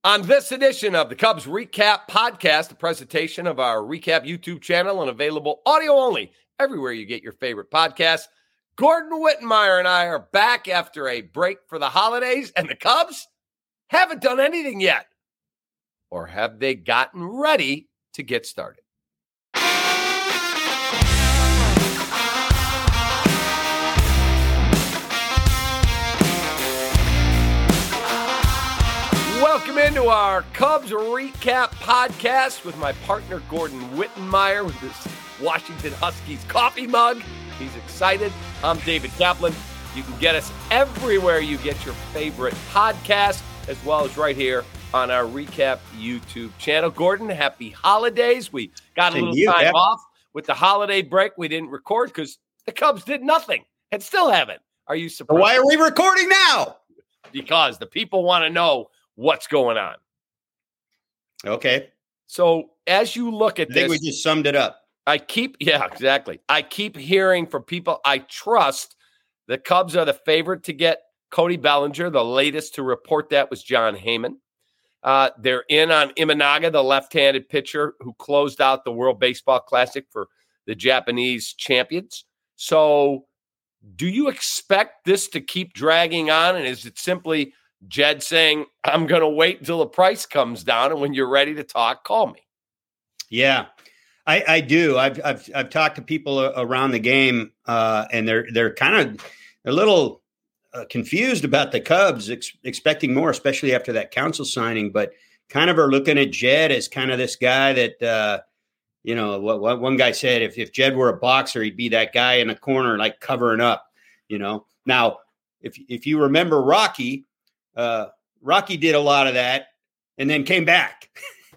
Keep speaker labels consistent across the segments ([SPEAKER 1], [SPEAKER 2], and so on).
[SPEAKER 1] On this edition of the Cubs Recap Podcast, a presentation of our Recap YouTube channel and available audio only everywhere you get your favorite podcasts, Gordon Wittenmyer and I are back after a break for the holidays, and the Cubs haven't done anything yet. Or have they gotten ready to get started? Welcome into our Cubs Recap Podcast with my partner, Gordon Wittenmyer, with his Washington Huskies coffee mug. He's excited. I'm David Kaplan. You can get us everywhere you get your favorite podcast, as well as right here on our Recap YouTube channel. Gordon, happy holidays. We got a little time off with the holiday break. We didn't record because the Cubs did nothing and still haven't. Are you surprised?
[SPEAKER 2] Why are we recording now?
[SPEAKER 1] Because the people want to know what's going on.
[SPEAKER 2] Okay.
[SPEAKER 1] So as you look at
[SPEAKER 2] I think we just summed it up.
[SPEAKER 1] Exactly. I keep hearing from people I trust the Cubs are the favorite to get Cody Bellinger. The latest to report that was John Heyman. They're in on Imanaga, the left-handed pitcher who closed out the World Baseball Classic for the Japanese champions. So do you expect this to keep dragging on? And is it simply Jed saying, I'm going to wait until the price comes down, and when you're ready to talk, call me?
[SPEAKER 2] Yeah, I do. I've talked to people around the game, and they're kind of a little confused about the Cubs, expecting more, especially after that Counsell signing, but kind of are looking at Jed as kind of this guy that, what one guy said, if Jed were a boxer, he'd be that guy in the corner, like covering up, Now, if you remember Rocky did a lot of that and then came back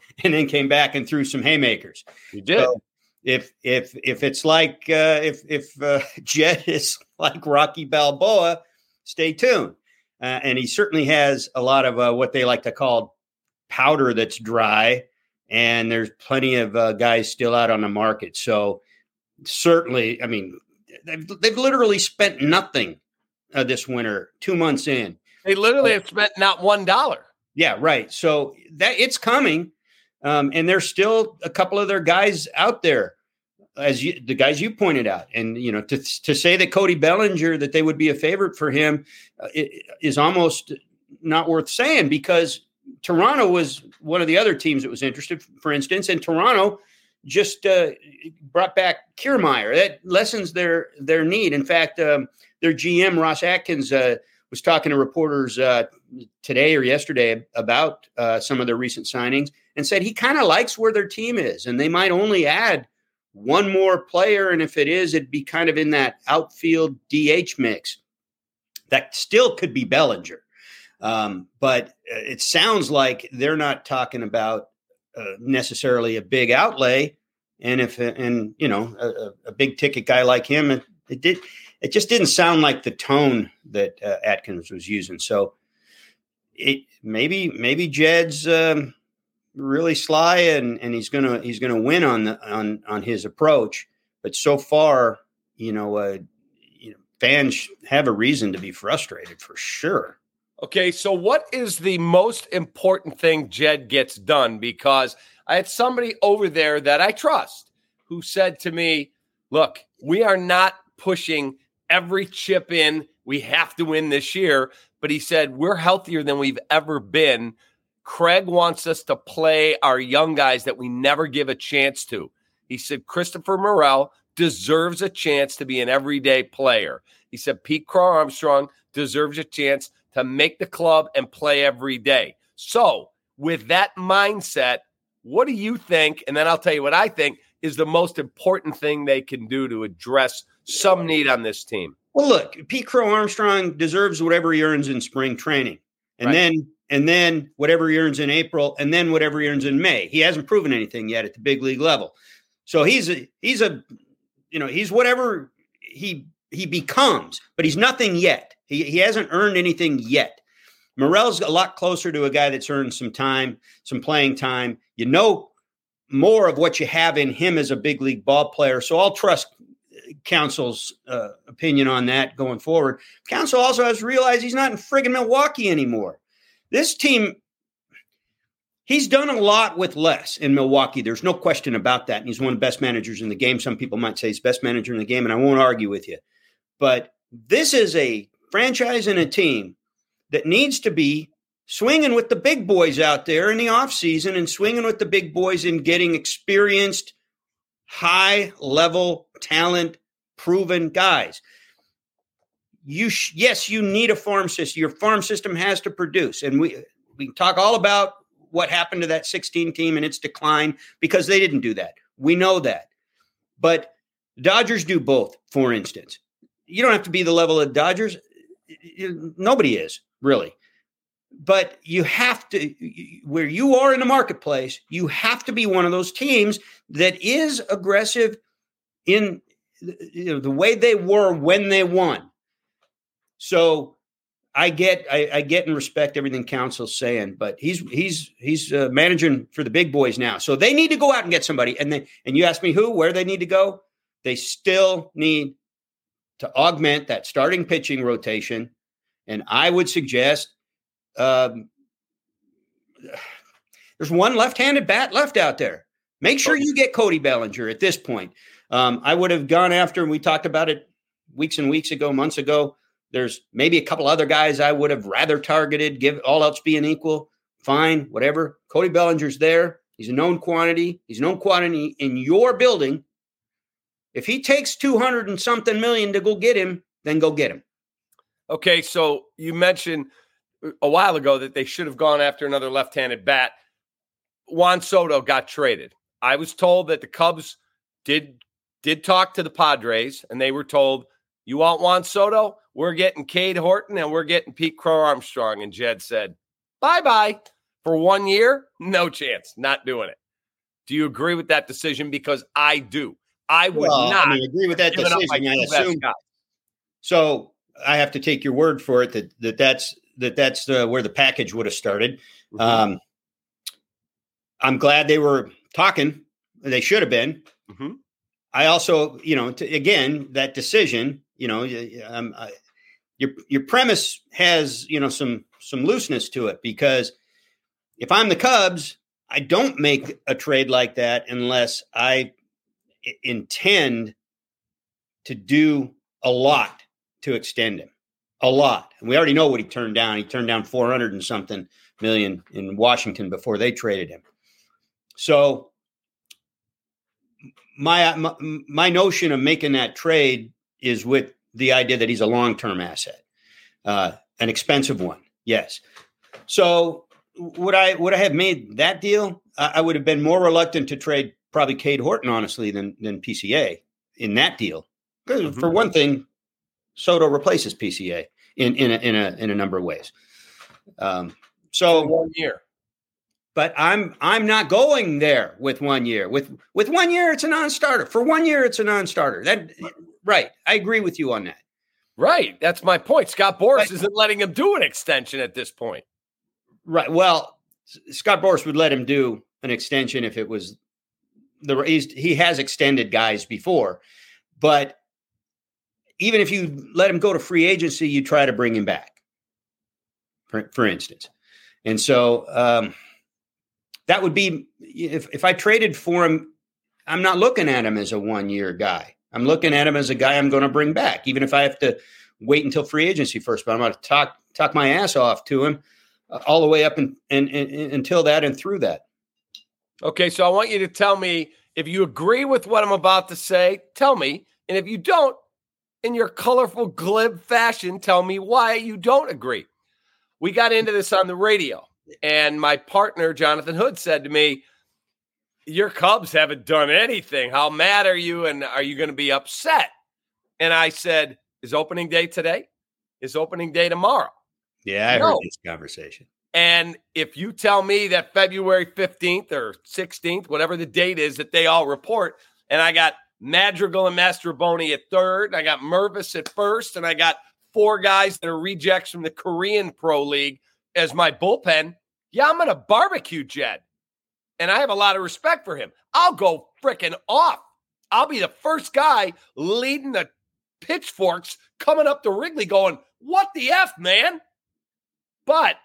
[SPEAKER 2] and threw some haymakers.
[SPEAKER 1] He did.
[SPEAKER 2] So if it's like, if Jed is like Rocky Balboa, stay tuned. And he certainly has a lot of what they like to call powder that's dry. And there's plenty of guys still out on the market. So certainly, I mean, they've literally spent nothing this winter, 2 months in.
[SPEAKER 1] They literally have spent not $1.
[SPEAKER 2] Yeah, right. So that it's coming. And there's still a couple of their guys out there, the guys you pointed out. And, to say that Cody Bellinger, that they would be a favorite for him is almost not worth saying, because Toronto was one of the other teams that was interested, for instance, and Toronto just brought back Kiermaier. That lessens their need. In fact, their GM, Ross Atkins, was talking to reporters today or yesterday about some of their recent signings and said he kind of likes where their team is, and they might only add one more player. And if it is, it'd be kind of in that outfield DH mix. That still could be Bellinger. But it sounds like they're not talking about necessarily a big outlay. And a big ticket guy like him, it just didn't sound like the tone that Atkins was using. So maybe Jed's really sly and he's gonna win on his approach. But so far, fans have a reason to be frustrated for sure.
[SPEAKER 1] Okay, so what is the most important thing Jed gets done? Because I had somebody over there that I trust who said to me, look, we are not pushing every chip in. We have to win this year. But he said, we're healthier than we've ever been. Craig wants us to play our young guys that we never give a chance to. He said, Christopher Morel deserves a chance to be an everyday player. He said, Pete Crow-Armstrong deserves a chance to make the club and play every day. So with that mindset, what do you think? And then I'll tell you what I think is the most important thing they can do to address some need on this team.
[SPEAKER 2] Well, look, Pete Crow-Armstrong deserves whatever he earns in spring training. And then whatever he earns in April, and then whatever he earns in May. He hasn't proven anything yet at the big league level. So he's whatever he becomes, but he's nothing yet. He hasn't earned anything yet. Morel's a lot closer to a guy that's earned some time, some playing time. More of what you have in him as a big league ball player. So I'll trust Counsell's opinion on that going forward. Counsell also has to realize he's not in friggin' Milwaukee anymore. This team, He's done a lot with less in Milwaukee. There's no question about that. And he's one of the best managers in the game. Some people might say he's the best manager in the game, and I won't argue with you. But this is a franchise and a team that needs to be swinging with the big boys out there in the offseason and swinging with the big boys and getting experienced, high-level talent, proven guys. Yes, you need a farm system. Your farm system has to produce. And we can talk all about what happened to that 16 team and its decline because they didn't do that. We know that. But Dodgers do both, for instance. You don't have to be the level of Dodgers. Nobody is, really. But you have to, where you are in the marketplace, you have to be one of those teams that is aggressive in the way they were when they won. So I get and respect everything Council's saying, but he's managing for the big boys now. So they need to go out and get somebody. And you ask me where they need to go. They still need to augment that starting pitching rotation. And I would suggest there's one left-handed bat left out there. Make sure you get Cody Bellinger at this point. I would have gone after, and we talked about it weeks and weeks ago, months ago. There's maybe a couple other guys I would have rather targeted, give all else being equal. Fine, whatever. Cody Bellinger's there. He's a known quantity. He's a known quantity in your building. If he takes 200 and something million to go get him, then go get him.
[SPEAKER 1] Okay, so you mentioned a while ago that they should have gone after another left-handed bat. Juan Soto got traded. I was told that the Cubs did talk to the Padres, and they were told, you want Juan Soto? We're getting Cade Horton, and we're getting Pete Crow Armstrong. And Jed said, bye-bye. For 1 year, no chance. Not doing it. Do you agree with that decision? Because I do. I would not.
[SPEAKER 2] I agree with that decision. I assume. So I have to take your word for it that's where the package would have started. Mm-hmm. I'm glad they were talking. They should have been. Mm-hmm. I also, again, that decision, your premise has, some looseness to it, because if I'm the Cubs, I don't make a trade like that unless I intend to do a lot to extend him. A lot. And we already know what he turned down. He turned down 400 and something million in Washington before they traded him. So my notion of making that trade is with the idea that he's a long-term asset, an expensive one. Yes. So would I have made that deal? I would have been more reluctant to trade probably Cade Horton, honestly, than PCA in that deal. Mm-hmm. For one thing, Soto replaces PCA in a number of ways. So
[SPEAKER 1] 1 year.
[SPEAKER 2] But I'm not going there with 1 year. With 1 year, it's a non-starter. For 1 year, it's a non-starter. Right. I agree with you on that.
[SPEAKER 1] Right. That's my point. Scott Boras isn't letting him do an extension at this point.
[SPEAKER 2] Right. Well, Scott Boras would let him do an extension if it was he has extended guys before, but even if you let him go to free agency, you try to bring him back, for instance. And so that would be, if I traded for him, I'm not looking at him as a 1 year guy. I'm looking at him as a guy I'm going to bring back, even if I have to wait until free agency first. But I'm going to talk my ass off to him all the way up and until that and through that.
[SPEAKER 1] Okay, so I want you to tell me if you agree with what I'm about to say. Tell me, and if you don't, in your colorful, glib fashion, tell me why you don't agree. We got into this on the radio, and my partner, Jonathan Hood, said to me, your Cubs haven't done anything. How mad are you, and are you going to be upset? And I said, is opening day today? Is opening day tomorrow?
[SPEAKER 2] Yeah, I heard this conversation.
[SPEAKER 1] And if you tell me that February 15th or 16th, whatever the date is that they all report, and I got Madrigal and Mastroboni at third, I got Mervis at first, and I got 4 guys that are rejects from the Korean Pro League as my bullpen, yeah, I'm going to barbecue Jed. And I have a lot of respect for him. I'll go freaking off. I'll be the first guy leading the pitchforks coming up to Wrigley going, what the F, man? But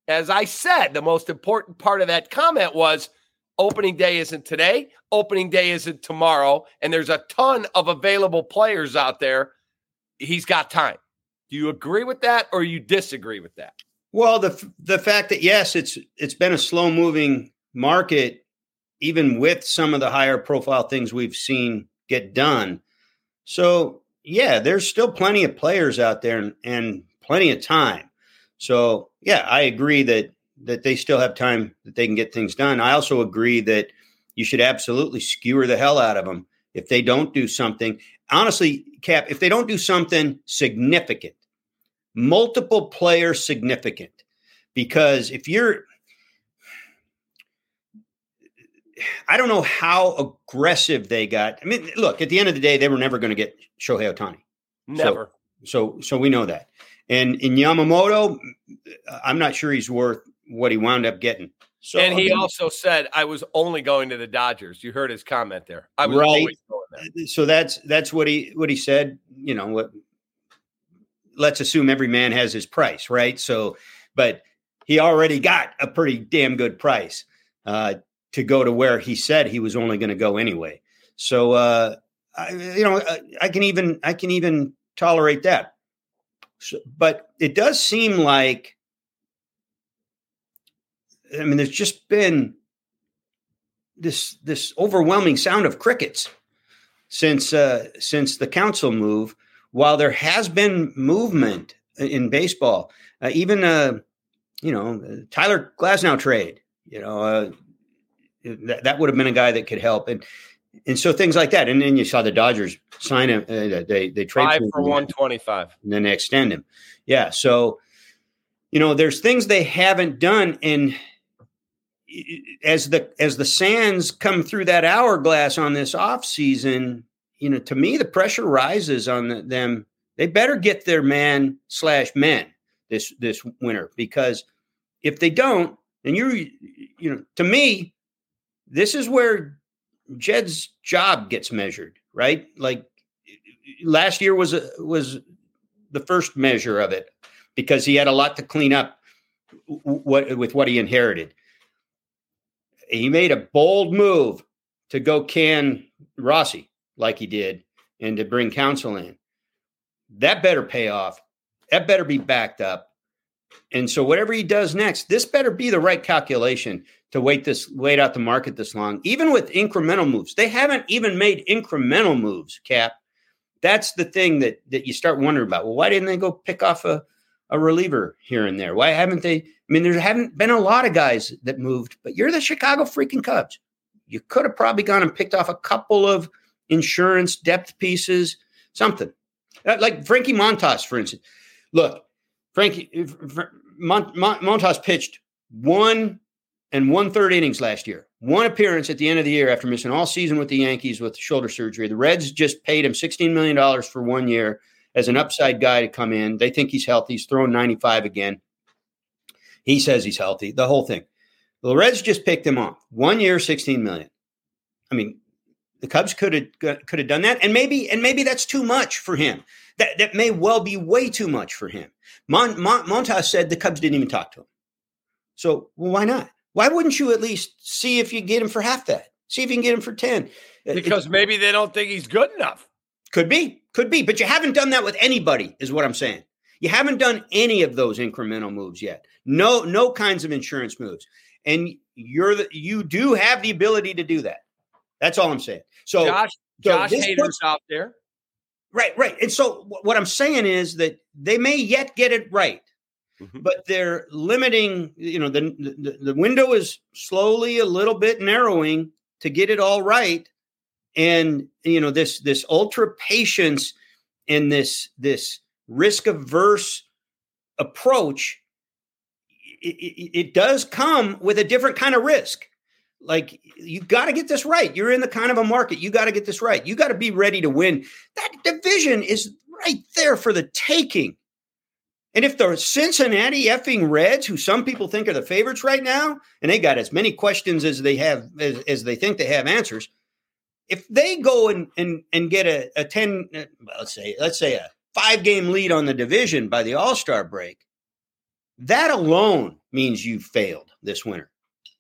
[SPEAKER 1] as I said, the most important part of that comment was opening day isn't today, opening day isn't tomorrow, and there's a ton of available players out there. He's got time. Do you agree with that or you disagree with that?
[SPEAKER 2] Well, the fact that, yes, it's been a slow-moving market, even with some of the higher profile things we've seen get done. So, yeah, there's still plenty of players out there and plenty of time. So, yeah, I agree that they still have time that they can get things done. I also agree that you should absolutely skewer the hell out of them if they don't do something. Honestly, Cap, if they don't do something significant, multiple player significant, because if you're, I don't know how aggressive they got. I mean, look, at the end of the day, they were never going to get Shohei Ohtani.
[SPEAKER 1] Never.
[SPEAKER 2] So we know that. And in Yamamoto, I'm not sure he's worth what he wound up getting. So,
[SPEAKER 1] and he also said, I was only going to the Dodgers. You heard his comment there. I was always going there.
[SPEAKER 2] So that's what he said. You know what? Let's assume every man has his price, right? So, but he already got a pretty damn good price to go to where he said he was only going to go anyway. So, I can even tolerate that. So, but it does seem like, I mean, there's just been this overwhelming sound of crickets since the council move. While there has been movement in baseball, even Tyler Glasnow trade, that would have been a guy that could help, and so things like that. And then you saw the Dodgers sign him. They trade
[SPEAKER 1] 5 for 125,
[SPEAKER 2] and then they extend him. Yeah, so there's things they haven't done, and as the sands come through that hourglass on this off season, to me, the pressure rises on them. They better get their man/men this winter, because if they don't, then to me, this is where Jed's job gets measured, right? Like last year was the first measure of it, because he had a lot to clean up with what he inherited. He made a bold move to go can Rossi like he did, and to bring Counsell in. That better pay off. That better be backed up. And so whatever he does next, this better be the right calculation to wait out the market this long, even with incremental moves. They haven't even made incremental moves, Cap. That's the thing that you start wondering about. Well, why didn't they go pick off a reliever here and there? Why haven't they? I mean, there haven't been a lot of guys that moved, but you're the Chicago freaking Cubs. You could have probably gone and picked off a couple of insurance depth pieces, something like Frankie Montas, for instance. Look, Frankie Montas pitched 1 1/3 innings last year. One appearance at the end of the year after missing all season with the Yankees with shoulder surgery. The Reds just paid him $16 million for 1 year as an upside guy to come in. They think he's healthy. He's throwing 95 again. He says he's healthy. The whole thing. The Reds just picked him off. 1 year, $16 million. I mean, the Cubs could have done that, and maybe that's too much for him. That may well be way too much for him. Montas said the Cubs didn't even talk to him. So, well, why not? Why wouldn't you at least see if you get him for half that? See if you can get him for 10.
[SPEAKER 1] Because maybe they don't think he's good enough.
[SPEAKER 2] Could be. But you haven't done that with anybody, is what I'm saying. You haven't done any of those incremental moves yet. No kinds of insurance moves, and you do have the ability to do that. That's all I'm saying. So
[SPEAKER 1] Josh haters out there.
[SPEAKER 2] Right. And so what I'm saying is that they may yet get it right, but they're limiting, the window is slowly a little bit narrowing to get it all right. And, this ultra patience and this risk averse approach, it does come with a different kind of risk. Like, you got to get this right. You're in the kind of a market. You got to get this right. You got to be ready to win. That division is right there for the taking. And if the Cincinnati effing Reds, who some people think are the favorites right now, and they got as many questions as they have, as they think they have answers, if they go and get a 10, let's say a 5-game lead on the division by the All-Star break, That alone means you failed this winter.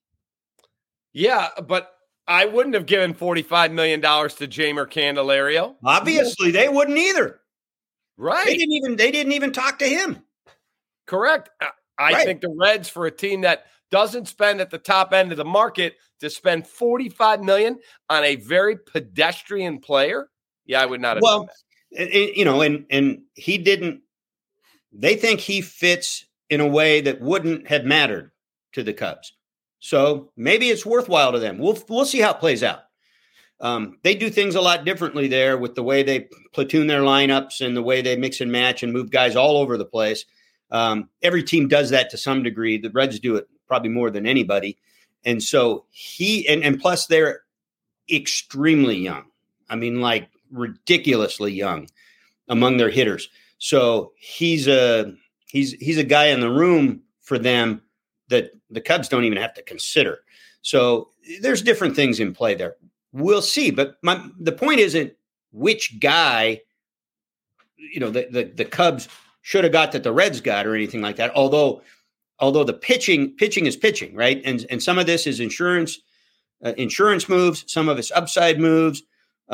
[SPEAKER 1] Yeah, but I wouldn't have given $45 million to Jeimer Candelario.
[SPEAKER 2] Obviously, they wouldn't either.
[SPEAKER 1] Right.
[SPEAKER 2] They didn't even talk to him.
[SPEAKER 1] Correct. I think the Reds, for a team that doesn't spend at the top end of the market, to spend $45 million on a very pedestrian player, I would not have done that.
[SPEAKER 2] And he didn't. They think he fits in a way that wouldn't have mattered to the Cubs. So maybe it's worthwhile to them. We'll see how it plays out. They do things a lot differently there with the way they platoon their lineups and the way they mix and match and move guys all over the place. Every team does that to some degree. The Reds do it probably more than anybody. And so and plus they're extremely young. I mean, like ridiculously young among their hitters. So he's a guy in the room for them that the Cubs don't even have to consider. So there's different things in play there. We'll see. But the point isn't which guy, the Cubs should have got that the Reds got or anything like that. Although the pitching is pitching, right? And some of this is insurance moves, some of it's upside moves.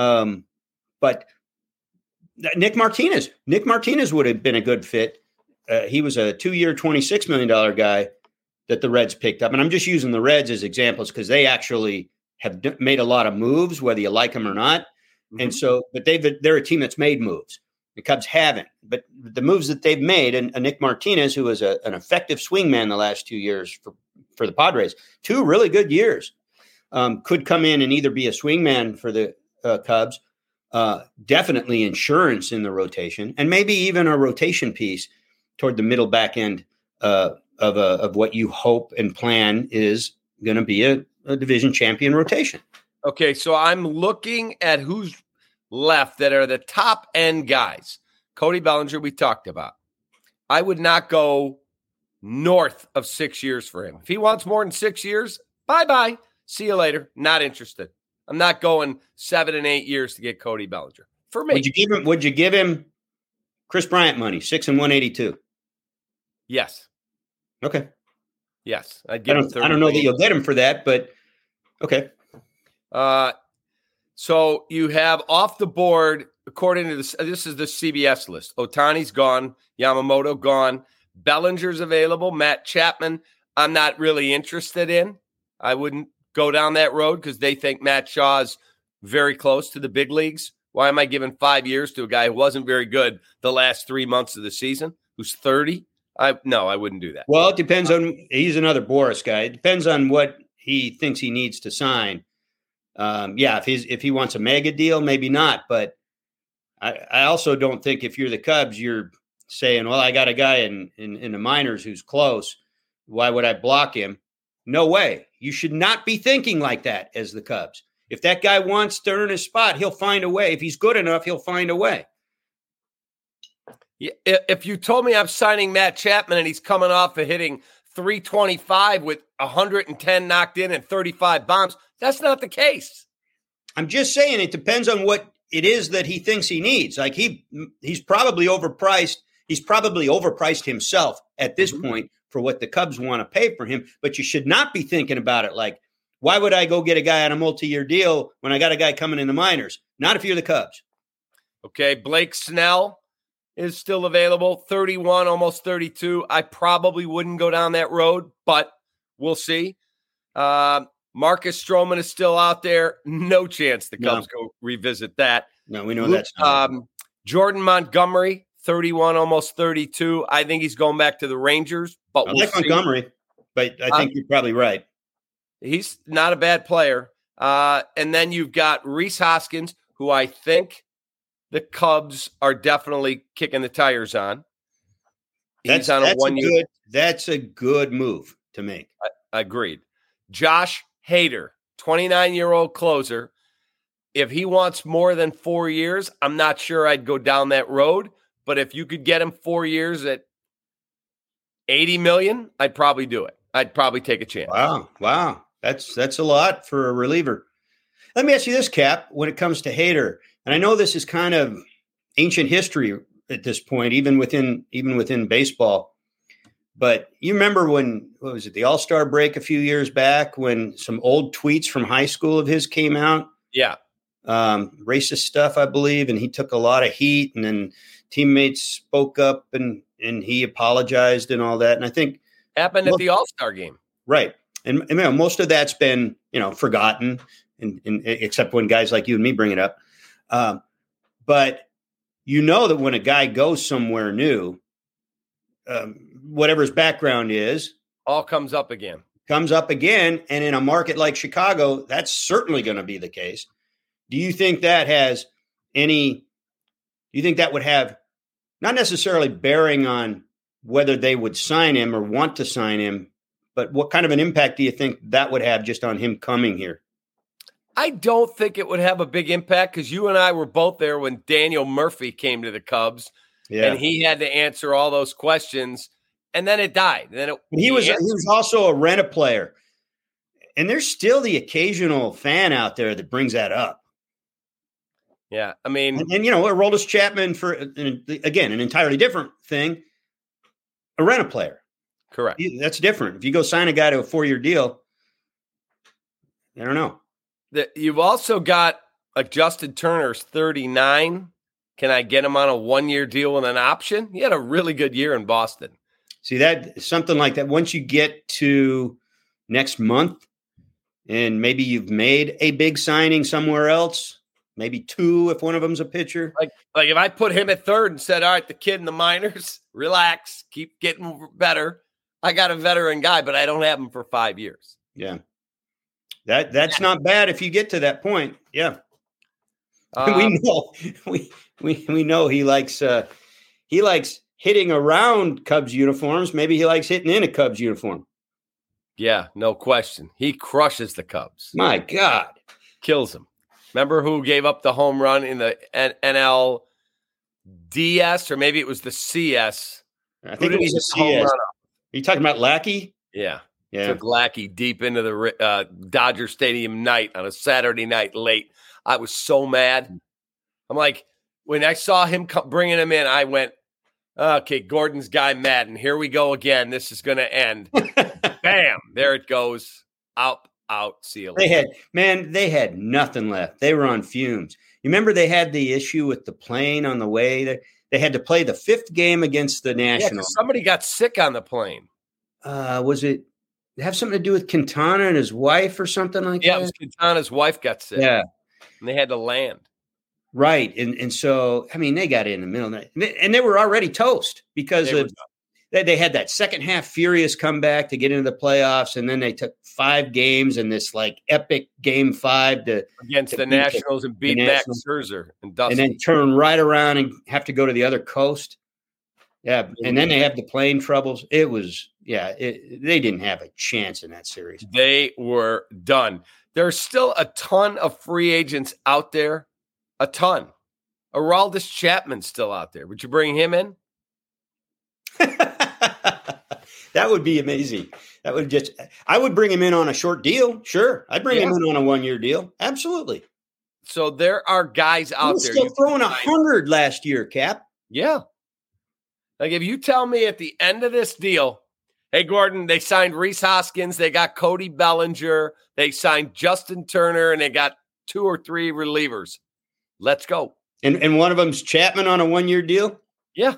[SPEAKER 2] But Nick Martinez would have been a good fit. He was a 2-year, $26 million guy that the Reds picked up. And I'm just using the Reds as examples because they actually have made a lot of moves, whether you like them or not. Mm-hmm. And so, but they're a team that's made moves. The Cubs haven't. But the moves that they've made, and Nick Martinez, who was an effective swingman the last 2 years for the Padres, 2 really good years, could come in and either be a swingman for the Cubs, definitely insurance in the rotation, and maybe even a rotation piece toward the middle back end of what you hope and plan is going to be a division champion rotation.
[SPEAKER 1] Okay, so I'm looking at who's left that are the top end guys. Cody Bellinger, we talked about. I would not go north of 6 years for him. If he wants more than 6 years, bye-bye. See you later. Not interested. I'm not going 7 and 8 years to get Cody Bellinger. For me.
[SPEAKER 2] Would you give him Chris Bryant money, 6 and 182?
[SPEAKER 1] Yes.
[SPEAKER 2] Okay.
[SPEAKER 1] Yes. I'd give him 30.
[SPEAKER 2] I don't know that you'll get him for that, but okay.
[SPEAKER 1] So you have off the board, according to this is the CBS list. Ohtani's gone. Yamamoto gone. Bellinger's available. Matt Chapman, I'm not really interested in. I wouldn't go down that road because they think Matt Shaw's very close to the big leagues. Why am I giving 5 years to a guy who wasn't very good the last 3 months of the season, who's 30? No, I wouldn't do that.
[SPEAKER 2] Well, it depends on – he's another Boris guy. It depends on what he thinks he needs to sign. If he wants a mega deal, maybe not. But I also don't think if you're the Cubs, you're saying, well, I got a guy in the minors who's close. Why would I block him? No way. You should not be thinking like that as the Cubs. If that guy wants to earn his spot, he'll find a way. If he's good enough, he'll find a way.
[SPEAKER 1] If you told me I'm signing Matt Chapman and he's coming off of hitting 325 with 110 knocked in and 35 bombs, that's not the case.
[SPEAKER 2] I'm just saying it depends on what it is that he thinks he needs. Like he's probably overpriced. He's probably overpriced himself at this point for what the Cubs want to pay for him. But you should not be thinking about it like, why would I go get a guy on a multi-year deal when I got a guy coming in the minors? Not if you're the Cubs. Okay,
[SPEAKER 1] Blake Snell is still available, 31, almost 32. I probably wouldn't go down that road, but we'll see. Marcus Stroman is still out there. No chance the Cubs go revisit that.
[SPEAKER 2] No, we know that's not.
[SPEAKER 1] Jordan Montgomery, 31, almost 32. I think he's going back to the Rangers, but we'll see.
[SPEAKER 2] Montgomery, but I think you're probably right.
[SPEAKER 1] He's not a bad player. And then you've got Rhys Hoskins, who I think the Cubs are definitely kicking the tires on. He's on a 1 year.
[SPEAKER 2] That's a good move to make.
[SPEAKER 1] Agreed. Josh Hader, 29-year-old closer. If he wants more than 4 years, I'm not sure I'd go down that road. But if you could get him 4 years at $80 million, I'd probably do it. I'd probably take a chance.
[SPEAKER 2] Wow. That's a lot for a reliever. Let me ask you this, Cap, when it comes to Hader, and I know this is kind of ancient history at this point, even within baseball. But you remember when, what was it, the All-Star break a few years back when some old tweets from high school of his came out?
[SPEAKER 1] Yeah.
[SPEAKER 2] Racist stuff, I believe. And he took a lot of heat, and then teammates spoke up and he apologized and all that. And I think
[SPEAKER 1] happened at the All-Star game.
[SPEAKER 2] Right. And most of that's been, forgotten, and except when guys like you and me bring it up. But that when a guy goes somewhere new, whatever his background is,
[SPEAKER 1] all comes up again.
[SPEAKER 2] And in a market like Chicago, that's certainly going to be the case. Do you think that would have not necessarily bearing on whether they would sign him or want to sign him, but what kind of an impact do you think that would have just on him coming here?
[SPEAKER 1] I don't think it would have a big impact because you and I were both there when Daniel Murphy came to the Cubs, and he had to answer all those questions, and then it died. He
[SPEAKER 2] was also a rent-a-player, and there's still the occasional fan out there that brings that up.
[SPEAKER 1] Yeah, I mean,
[SPEAKER 2] and Aroldis Chapman, for again an entirely different thing, a rent-a-player.
[SPEAKER 1] Correct.
[SPEAKER 2] That's different. If you go sign a guy to a 4-year deal, I don't know.
[SPEAKER 1] You've also got Justin Turner's 39. Can I get him on a 1-year deal with an option? He had a really good year in Boston.
[SPEAKER 2] See, that something like that. Once you get to next month, and maybe you've made a big signing somewhere else, maybe 2 if one of them's a pitcher.
[SPEAKER 1] Like if I put him at third and said, "All right, the kid in the minors, relax, keep getting better." I got a veteran guy, but I don't have him for 5 years.
[SPEAKER 2] Yeah. That's not bad if you get to that point. Yeah. We know he likes hitting around Cubs uniforms. Maybe he likes hitting in a Cubs uniform.
[SPEAKER 1] Yeah, no question. He crushes the Cubs.
[SPEAKER 2] My God.
[SPEAKER 1] Kills them. Remember who gave up the home run in the NLDS, or maybe it was the CS?
[SPEAKER 2] I think it was the CS. Are you talking about Lackey?
[SPEAKER 1] Yeah. Took Lackey deep into the Dodger Stadium night on a Saturday night late. I was so mad. I'm like, when I saw him bringing him in, I went, okay, Gordon's guy Madden. Here we go again. This is going to end. Bam. There it goes. Out, see you later.
[SPEAKER 2] They had nothing left. They were on fumes. You remember they had the issue with the plane on the way? They had to play the 5th game against the Nationals.
[SPEAKER 1] Somebody got sick on the plane.
[SPEAKER 2] Was it have something to do with Quintana and his wife or something like that?
[SPEAKER 1] Yeah, it was Quintana's wife got sick.
[SPEAKER 2] Yeah.
[SPEAKER 1] And they had to land.
[SPEAKER 2] Right. And so, I mean, they got in the middle of the night. And they were already toast because they had that second half furious comeback to get into the playoffs. And then they took 5 games in this epic game 5
[SPEAKER 1] against the Nationals and beat Max Scherzer and Dusty.
[SPEAKER 2] And then turn right around and have to go to the other coast. Yeah. And then they have the plane troubles. It was, they didn't have a chance in that series.
[SPEAKER 1] They were done. There's still a ton of free agents out there. A ton. Aroldis Chapman's still out there. Would you bring him in?
[SPEAKER 2] That would be amazing. I would bring him in on a short deal. Sure. I'd bring him in on a 1-year deal. Absolutely.
[SPEAKER 1] So there are guys out there.
[SPEAKER 2] Still throwing 100 last year, Cap.
[SPEAKER 1] Yeah. Like if you tell me at the end of this deal, hey, Gordon, they signed Rhys Hoskins, they got Cody Bellinger, they signed Justin Turner, and they got 2 or 3 relievers. Let's go.
[SPEAKER 2] And one of them's Chapman on a 1-year deal?
[SPEAKER 1] Yeah.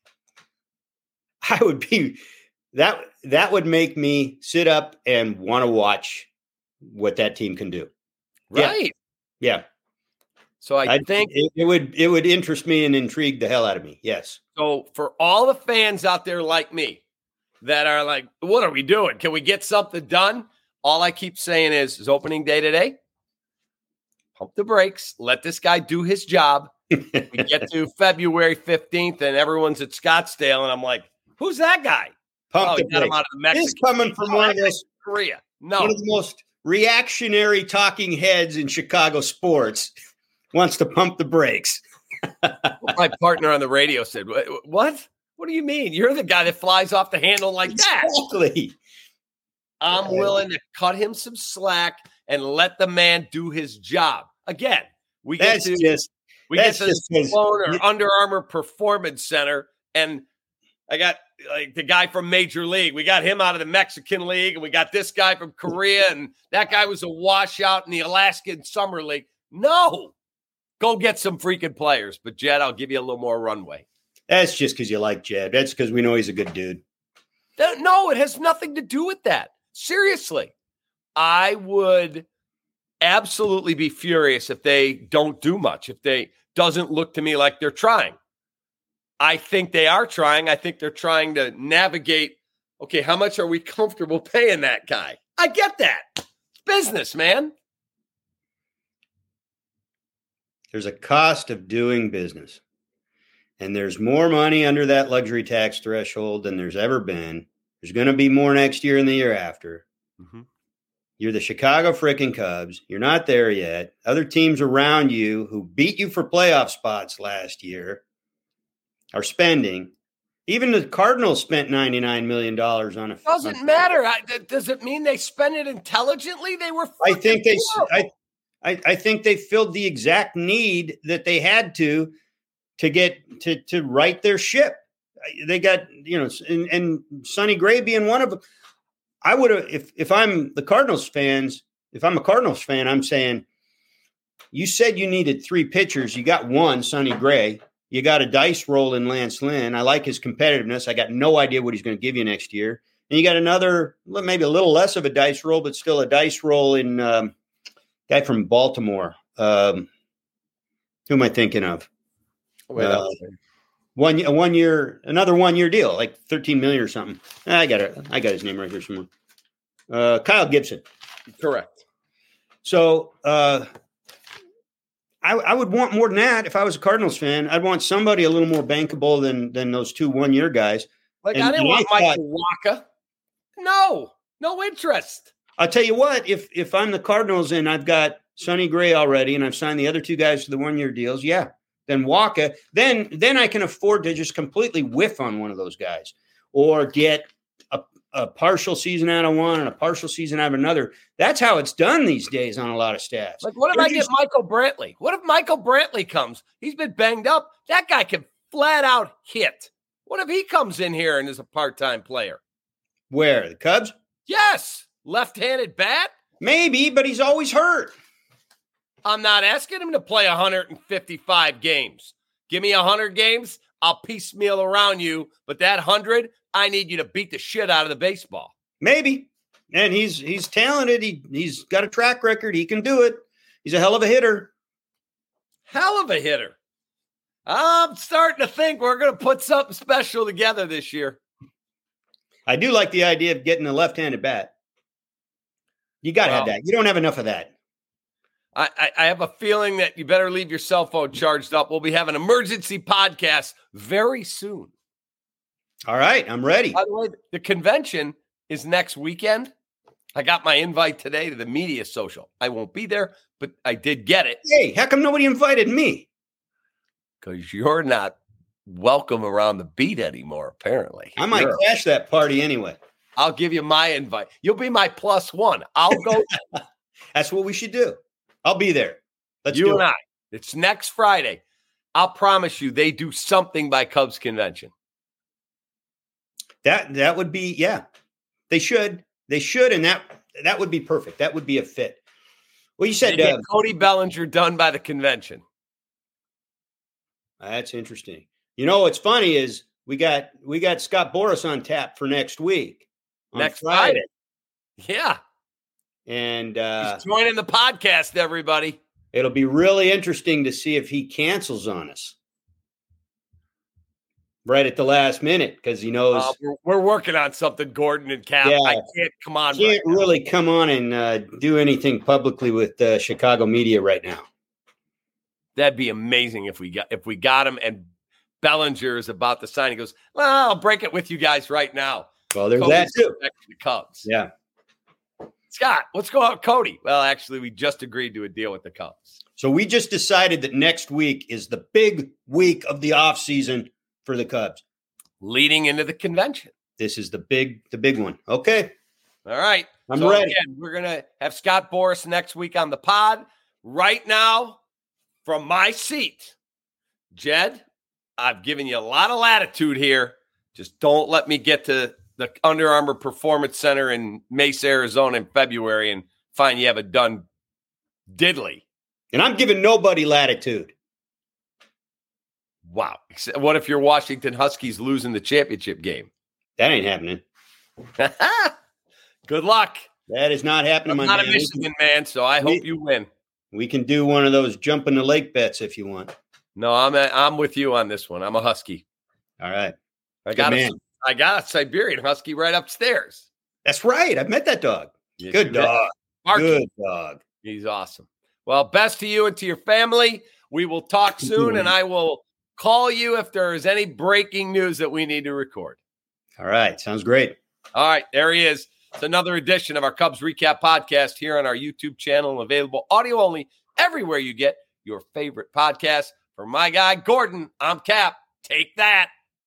[SPEAKER 2] I would be that would make me sit up and want to watch what that team can do.
[SPEAKER 1] Right.
[SPEAKER 2] Yeah.
[SPEAKER 1] So I think
[SPEAKER 2] it would interest me and intrigue the hell out of me. Yes.
[SPEAKER 1] So for all the fans out there like me that are like, what are we doing? Can we get something done? All I keep saying is opening day today. Pump the brakes. Let this guy do his job. We get to February 15th and everyone's at Scottsdale. And I'm like, who's that guy?
[SPEAKER 2] Pump the
[SPEAKER 1] got
[SPEAKER 2] brakes.
[SPEAKER 1] him out of Mexico.
[SPEAKER 2] He's coming from one of those
[SPEAKER 1] Korea. No.
[SPEAKER 2] One of the most reactionary talking heads in Chicago sports wants to pump the brakes.
[SPEAKER 1] My partner on the radio said, what? What do you mean? You're the guy that flies off the handle like that.
[SPEAKER 2] Exactly.
[SPEAKER 1] I'm willing to cut him some slack and let the man do his job. Again, we get to the Sloan or Under Armour Performance Center, and I got like the guy from Major League. We got him out of the Mexican League, and we got this guy from Korea, and that guy was a washout in the Alaskan Summer League. No. Go get some freaking players. But, Jed, I'll give you a little more runway.
[SPEAKER 2] That's just because you like Jed. That's because we know he's a good dude.
[SPEAKER 1] No, it has nothing to do with that. Seriously. I would absolutely be furious if they don't do much, if they doesn't look to me like they're trying. I think they are trying. I think they're trying to navigate, okay, how much are we comfortable paying that guy? I get that. It's business, man.
[SPEAKER 2] There's a cost of doing business. And there's more money under that luxury tax threshold than there's ever been. There's going to be more next year and the year after. Mm-hmm. You're the Chicago freaking Cubs. You're not there yet. Other teams around you who beat you for playoff spots last year are spending. Even the Cardinals spent $99 million on a.
[SPEAKER 1] Doesn't matter. Does it mean they spend it intelligently? They were.
[SPEAKER 2] I think they filled the exact need that they had to get to right their ship. They got, and Sonny Gray being one of them. I would have, if I'm the Cardinals fans, if I'm a Cardinals fan, I'm saying, you said you needed 3 pitchers. You got one, Sonny Gray. You got a dice roll in Lance Lynn. I like his competitiveness. I got no idea what he's going to give you next year. And you got another, maybe a little less of a dice roll, but still a dice roll in guy from Baltimore. Who am I thinking of? Another 1 year deal, like $13 million or something. I got his name right here somewhere. Kyle Gibson.
[SPEAKER 1] Correct.
[SPEAKER 2] So I would want more than that if I was a Cardinals fan. I'd want somebody a little more bankable than those 2 1-year guys.
[SPEAKER 1] Like, I didn't want Michael Wacha. No interest.
[SPEAKER 2] I'll tell you what, if I'm the Cardinals and I've got Sonny Gray already and I've signed the other 2 guys to the 1-year deals, then Wacha, then I can afford to just completely whiff on one of those guys or get a partial season out of one and a partial season out of another. That's how it's done these days on a lot of staffs.
[SPEAKER 1] Like, what if I get Michael Brantley? What if Michael Brantley comes? He's been banged up. That guy can flat out hit. What if he comes in here and is a part-time player?
[SPEAKER 2] Where? The Cubs?
[SPEAKER 1] Yes. Left-handed bat?
[SPEAKER 2] Maybe, but he's always hurt.
[SPEAKER 1] I'm not asking him to play 155 games. Give me 100 games, I'll piecemeal around you. But that 100, I need you to beat the shit out of the baseball.
[SPEAKER 2] Maybe. And he's talented. He's got a track record. He can do it. He's a hell of a hitter.
[SPEAKER 1] Hell of a hitter. I'm starting to think we're going to put something special together this year.
[SPEAKER 2] I do like the idea of getting a left-handed bat. You got to have that. You don't have enough of that.
[SPEAKER 1] I have a feeling that you better leave your cell phone charged up. We'll be having an emergency podcast very soon.
[SPEAKER 2] All right, I'm ready.
[SPEAKER 1] By the way, the convention is next weekend. I got my invite today to the media social. I won't be there, but I did get it.
[SPEAKER 2] Hey, how come nobody invited me?
[SPEAKER 1] Because you're not welcome around the beat anymore, apparently.
[SPEAKER 2] I might crash that party anyway.
[SPEAKER 1] I'll give you my invite. You'll be my +1. I'll go.
[SPEAKER 2] That's what we should do. I'll be there. Let's do it.
[SPEAKER 1] You and I. It's next Friday. I'll promise you they do something by Cubs convention.
[SPEAKER 2] That would be, yeah. They should, and that would be perfect. That would be a fit. Well, you said
[SPEAKER 1] Cody Bellinger done by the convention.
[SPEAKER 2] That's interesting. You know what's funny is we got Scott Boras on tap for next week.
[SPEAKER 1] Next Friday. Yeah.
[SPEAKER 2] And
[SPEAKER 1] he's joining the podcast, everybody.
[SPEAKER 2] It'll be really interesting to see if he cancels on us right at the last minute because he knows
[SPEAKER 1] we're working on something, Gordon and Cap.
[SPEAKER 2] Yeah,
[SPEAKER 1] I can't come on.
[SPEAKER 2] Can't really come on and do anything publicly with Chicago media right now.
[SPEAKER 1] That'd be amazing if we got him and Bellinger is about to sign. He goes, well, I'll break it with you guys right now.
[SPEAKER 2] Well, there's that too.
[SPEAKER 1] The Cubs.
[SPEAKER 2] Yeah.
[SPEAKER 1] Scott, what's going on, Cody? Well, actually, we just agreed to a deal with the Cubs.
[SPEAKER 2] So we just decided that next week is the big week of the offseason for the Cubs.
[SPEAKER 1] Leading into the convention.
[SPEAKER 2] This is the big one. Okay.
[SPEAKER 1] All right.
[SPEAKER 2] I'm ready.
[SPEAKER 1] Again, we're going to have Scott Boras next week on the pod. Right now, from my seat, Jed, I've given you a lot of latitude here. Just don't let me get to the Under Armour Performance Center in Mesa, Arizona in February and find you have a done diddly.
[SPEAKER 2] And I'm giving nobody latitude.
[SPEAKER 1] Wow. What if your Washington Huskies losing the championship game?
[SPEAKER 2] That ain't happening.
[SPEAKER 1] Good luck.
[SPEAKER 2] That is not happening,
[SPEAKER 1] I'm not a Michigan man, so I hope you win.
[SPEAKER 2] We can do one of those jump in the lake bets if you want.
[SPEAKER 1] No, I'm with you on this one. I'm a Husky.
[SPEAKER 2] All right.
[SPEAKER 1] I got a Siberian Husky right upstairs.
[SPEAKER 2] That's right. I've met that dog.
[SPEAKER 1] Yes,
[SPEAKER 2] good dog. Good dog.
[SPEAKER 1] He's awesome. Well, best to you and to your family. We will talk soon, and I will call you if there is any breaking news that we need to record.
[SPEAKER 2] All right. Sounds great.
[SPEAKER 1] All right. There he is. It's another edition of our Cubs Recap Podcast here on our YouTube channel, available audio only everywhere you get your favorite podcast. For my guy, Gordon, I'm Cap. Take that.